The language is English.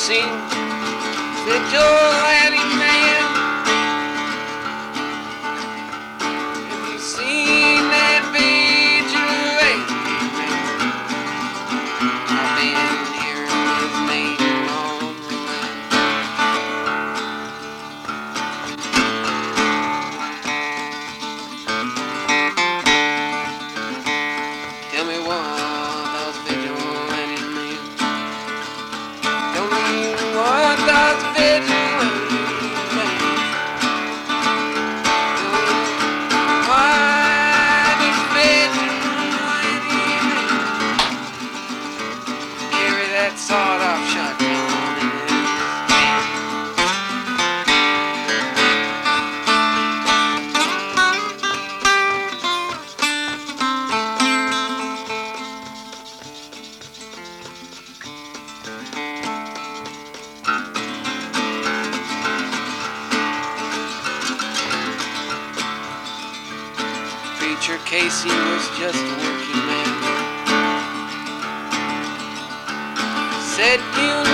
seen vigilante man? Have you seen that vigilante man? I've been here with me all the way. Tell me what those vigilante men. Tell me what those vigilante men. Why does vigilante men carry that sawed-off shotgun in his hand? Preacher Casey was just a working man. Said you